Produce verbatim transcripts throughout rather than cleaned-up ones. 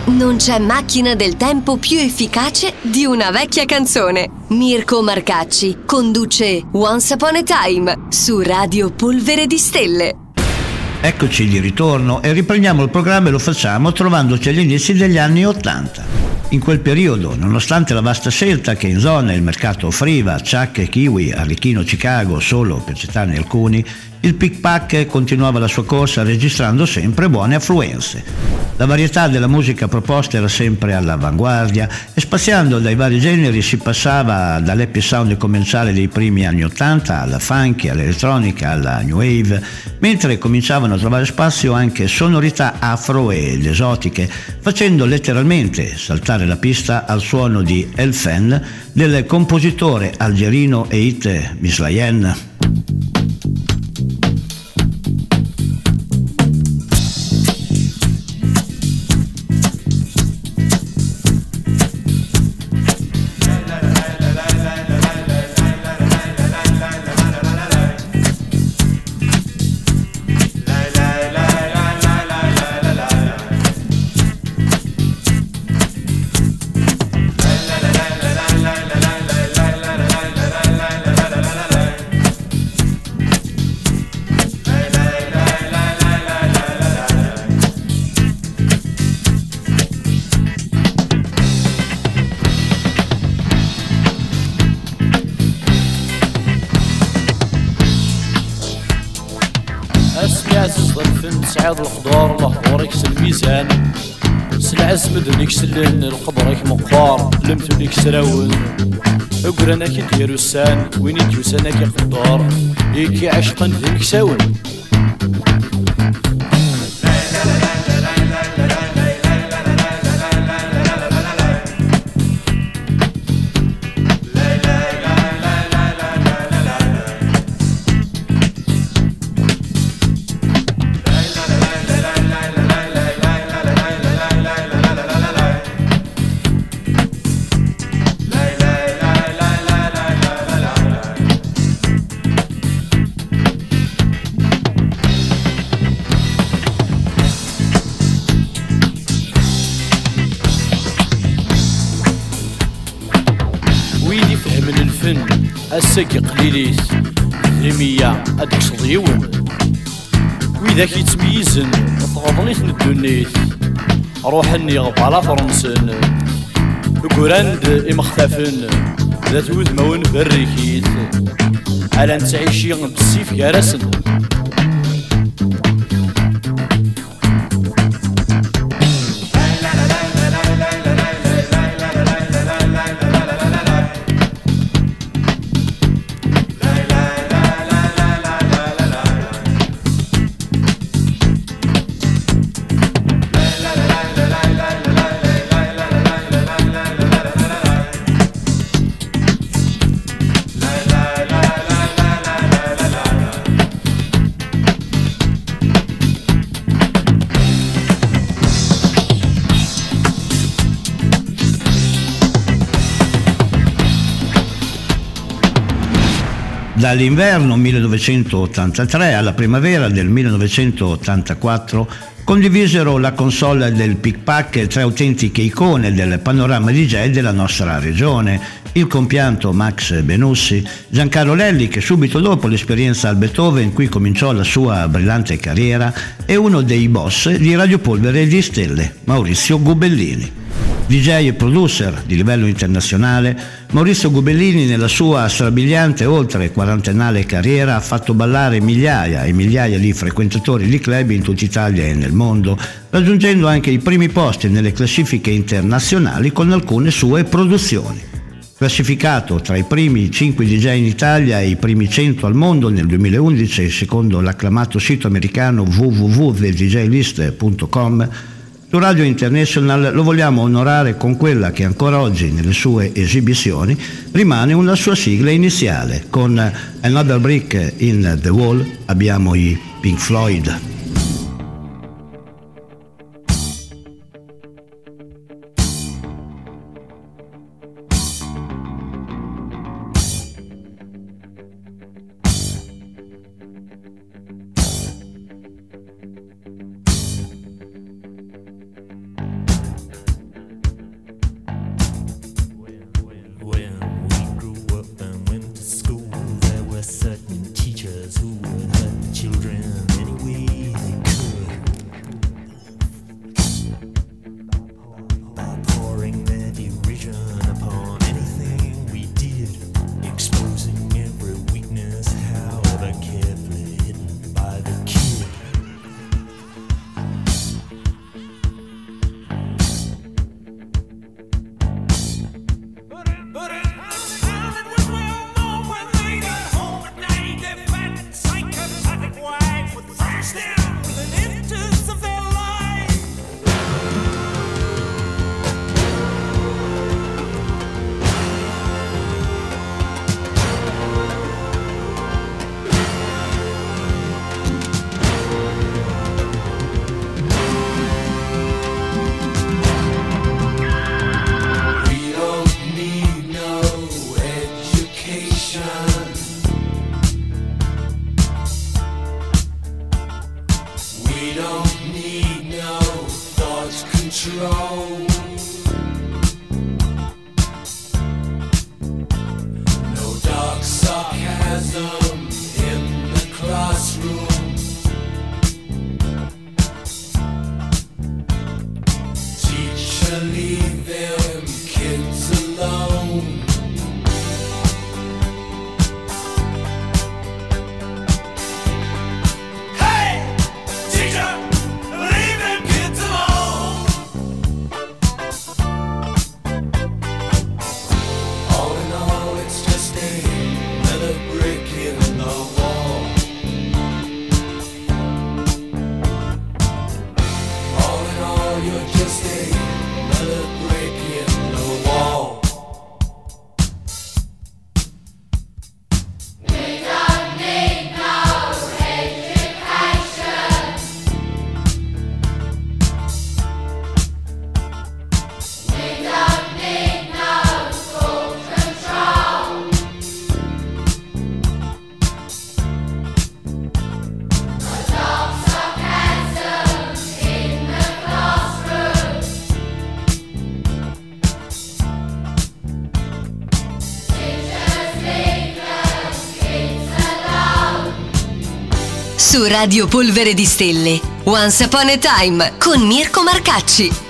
Non c'è macchina del tempo più efficace di una vecchia canzone. Mirko Marcacci conduce Once Upon a Time su Radio Polvere di Stelle. Eccoci di ritorno e riprendiamo il programma e lo facciamo trovandoci agli inizi degli anni Ottanta. In quel periodo, nonostante la vasta scelta che in zona il mercato offriva, Chuck, Kiwi, Arlecchino, Chicago, solo per citarne alcuni, il Pick Pack continuava la sua corsa registrando sempre buone affluenze. La varietà della musica proposta era sempre all'avanguardia e spaziando dai vari generi si passava dall'happy sound commerciale dei primi anni Ottanta alla funky, all'elettronica, alla new wave, mentre cominciavano a trovare spazio anche sonorità afro ed esotiche, facendo letteralmente saltare la pista al suono di El Fen del compositore algerino Eit Mislayen. سعاد الخضار الأخضر يكس الميزان سلعز مدن يكسلن القبر مقار لمتو يكسراون أقرانا كي ديرو السان وين يتوسانا كي خضار يكي عشقا ذي مكساون الساقي قليليس رمية أديك صديون وإذاك يتميزن تغضنيت ندونيت روح اني غبالة فرنسن قراند إمختفن ذات وذمون بريكيت على نتعيشي بالسيف يارسن Dall'inverno millenovecentottantatré alla primavera del millenovecentottantaquattro condivisero la console del Pick Pack tre autentiche icone del panorama D J della nostra regione, il compianto Max Benussi, Giancarlo Lelli che subito dopo l'esperienza al Beethoven qui cominciò la sua brillante carriera e uno dei boss di Radio Polvere di Stelle, Maurizio Gubellini. D J e producer di livello internazionale, Maurizio Gubellini nella sua strabiliante oltre quarantennale carriera ha fatto ballare migliaia e migliaia di frequentatori di club in tutta Italia e nel mondo, raggiungendo anche i primi posti nelle classifiche internazionali con alcune sue produzioni. Classificato tra i primi cinque D J in Italia e i primi cento al mondo nel duemilaundici secondo l'acclamato sito americano w w w punto the d j list punto com, su Radio International lo vogliamo onorare con quella che ancora oggi nelle sue esibizioni rimane una sua sigla iniziale. Con Another Brick in the Wall abbiamo i Pink Floyd. natural. No dark sarcasm in the classroom. Teacher, leave them kids alone. Su Radio Polvere di Stelle, Once Upon a Time con Mirko Marcacci.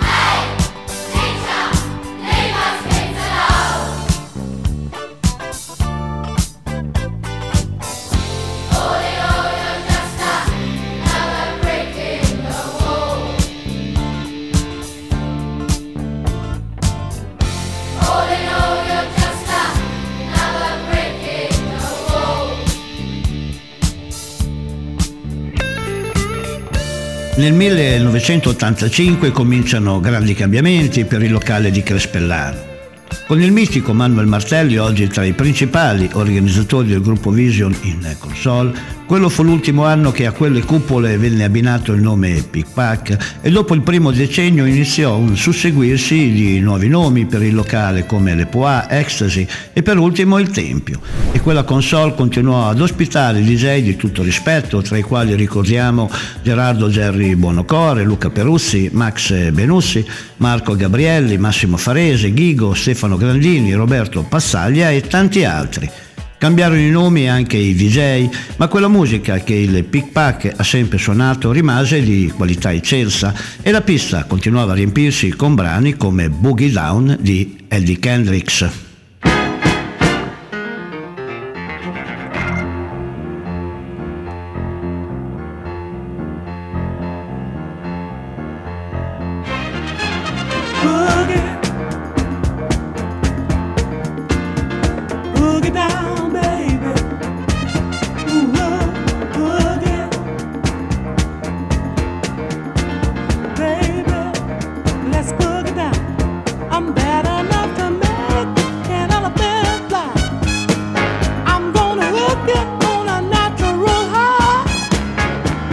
Nel millenovecentottantacinque cominciano grandi cambiamenti per il locale di Crespellano. Con il mitico Manuel Martelli oggi tra i principali organizzatori del gruppo Vision in console, quello fu l'ultimo anno che a quelle cupole venne abbinato il nome Pick Pack e dopo il primo decennio iniziò un susseguirsi di nuovi nomi per il locale come le Poa, Ecstasy e per ultimo il Tempio. E quella console continuò ad ospitare D J di tutto rispetto, tra i quali ricordiamo Gerardo Gerry Buonocore, Luca Peruzzi, Max Benussi, Marco Gabrielli, Massimo Farese, Ghigo, Stefano Grandini, Roberto Passaglia e tanti altri. Cambiarono i nomi anche i D J, ma quella musica che il Pick Pack ha sempre suonato rimase di qualità eccelsa e la pista continuava a riempirsi con brani come Boogie Down di Eddie Kendricks.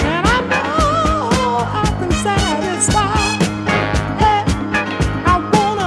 I wanna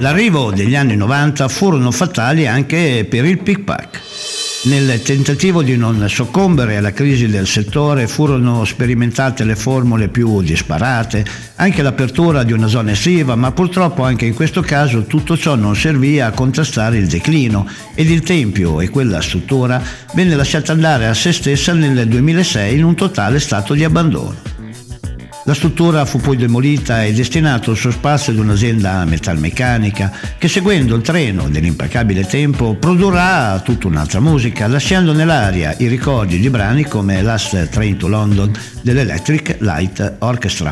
L'arrivo degli anni novanta furono fatali anche per il pick-pack. Nel tentativo di non soccombere alla crisi del settore furono sperimentate le formule più disparate, anche l'apertura di una zona estiva, ma purtroppo anche in questo caso tutto ciò non servì a contrastare il declino ed il tempio e quella struttura venne lasciata andare a se stessa nel duemilasei in un totale stato di abbandono. La struttura fu poi demolita e destinato il suo spazio ad un'azienda metalmeccanica che, seguendo il treno dell'implacabile tempo, produrrà tutta un'altra musica, lasciando nell'aria i ricordi di brani come Last Train to London dell'Electric Light Orchestra.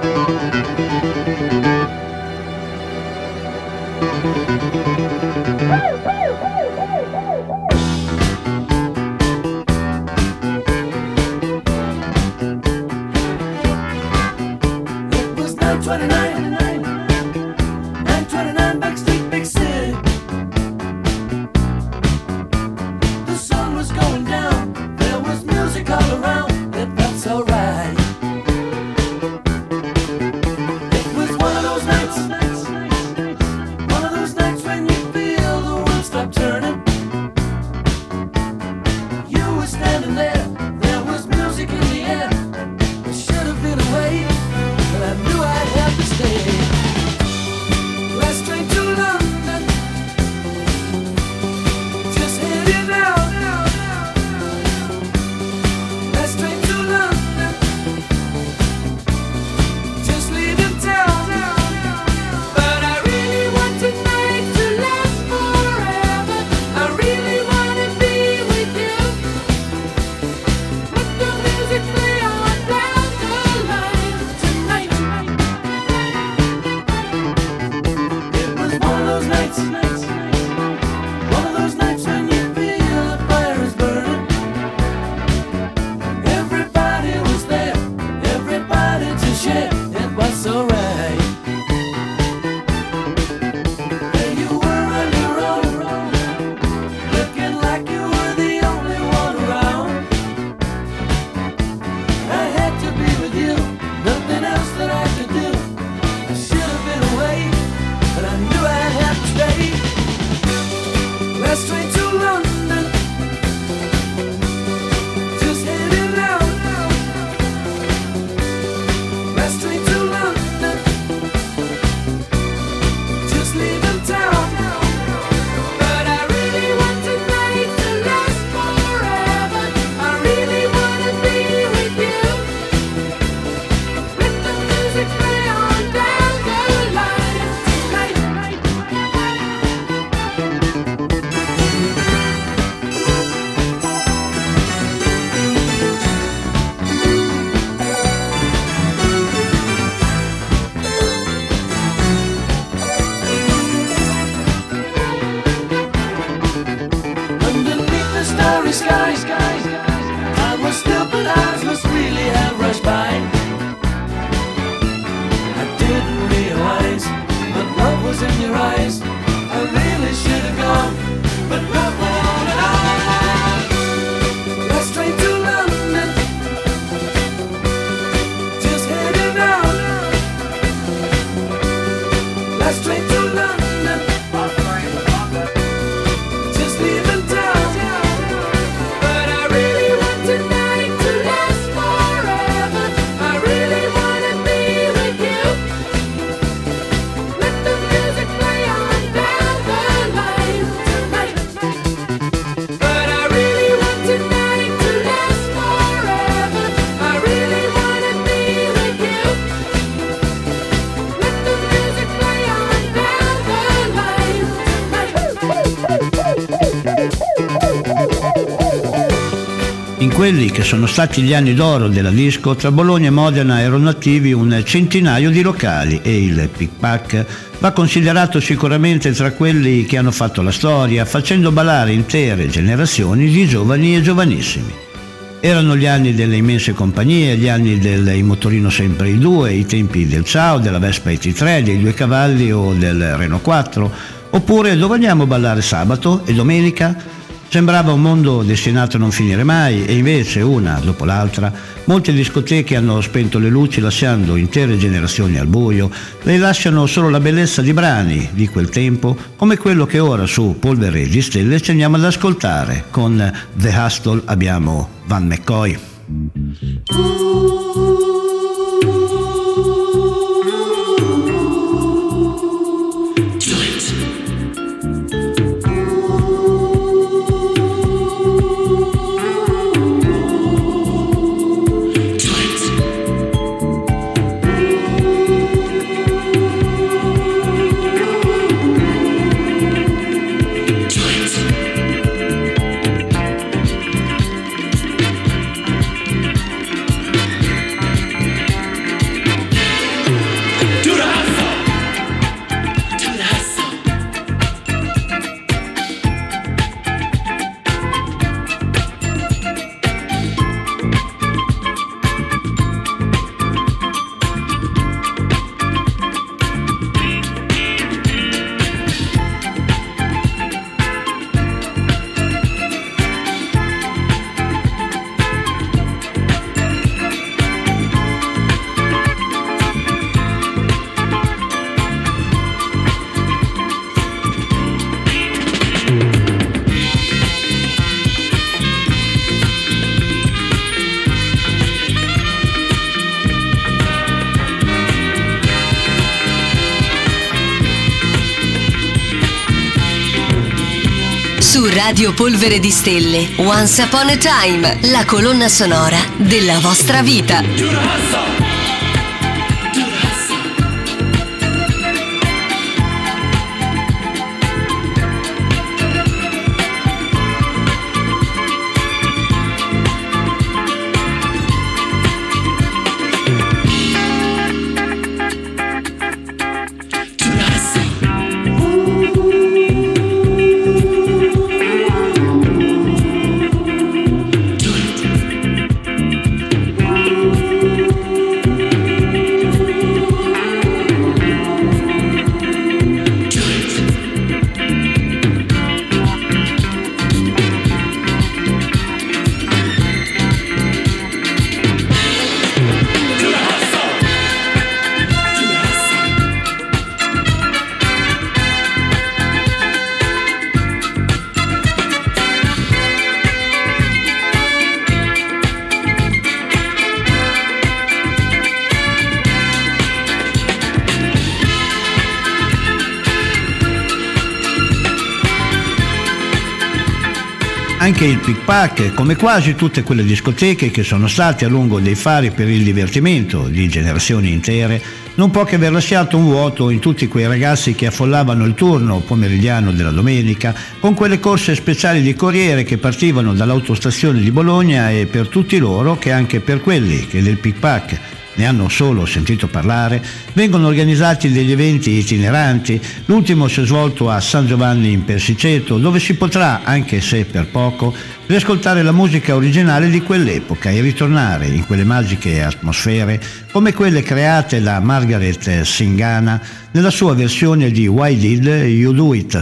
In quelli che sono stati gli anni d'oro della disco, tra Bologna e Modena erano attivi un centinaio di locali e il pick-pack va considerato sicuramente tra quelli che hanno fatto la storia, facendo ballare intere generazioni di giovani e giovanissimi. Erano gli anni delle immense compagnie, gli anni del motorino sempre i due, i tempi del Ciao, della Vespa E T tre, dei Due Cavalli o del Renault quattro, oppure dove andiamo a ballare sabato e domenica? Sembrava un mondo destinato a non finire mai e invece, una dopo l'altra, molte discoteche hanno spento le luci lasciando intere generazioni al buio e lasciano solo la bellezza di brani di quel tempo, come quello che ora su Polvere di Stelle ci andiamo ad ascoltare. Con The Hustle abbiamo Van McCoy. Su Radio Polvere di Stelle, Once Upon a Time, la colonna sonora della vostra vita. Anche il pickpack, come quasi tutte quelle discoteche che sono state a lungo dei fari per il divertimento di generazioni intere, non può che aver lasciato un vuoto in tutti quei ragazzi che affollavano il turno pomeridiano della domenica con quelle corse speciali di corriere che partivano dall'autostazione di Bologna, e per tutti loro che anche per quelli che del pickpack ne hanno solo sentito parlare, vengono organizzati degli eventi itineranti. L'ultimo si è svolto a San Giovanni in Persiceto, dove si potrà, anche se per poco, riascoltare la musica originale di quell'epoca e ritornare in quelle magiche atmosfere come quelle create da Margaret Singana nella sua versione di Why Did You Do It?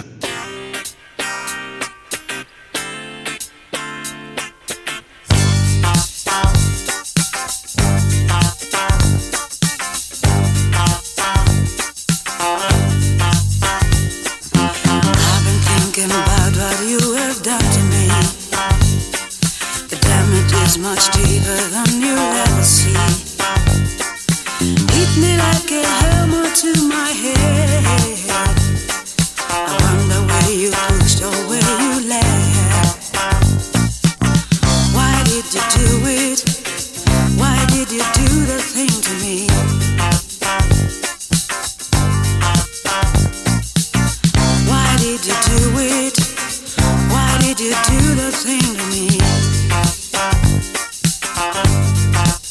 Did you do the thing to me?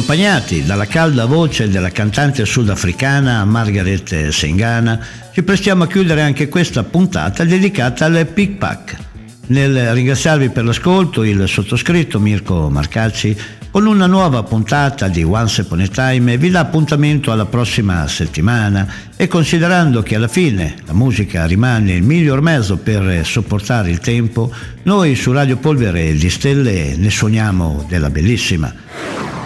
accompagnati dalla calda voce della cantante sudafricana Margaret Sengana, ci prestiamo a chiudere anche questa puntata dedicata al Pick Pack. Nel ringraziarvi per l'ascolto, il sottoscritto Mirko Marcacci, con una nuova puntata di Once Upon a Time, vi dà appuntamento alla prossima settimana e considerando che alla fine la musica rimane il miglior mezzo per sopportare il tempo, noi su Radio Polvere di Stelle ne suoniamo della bellissima.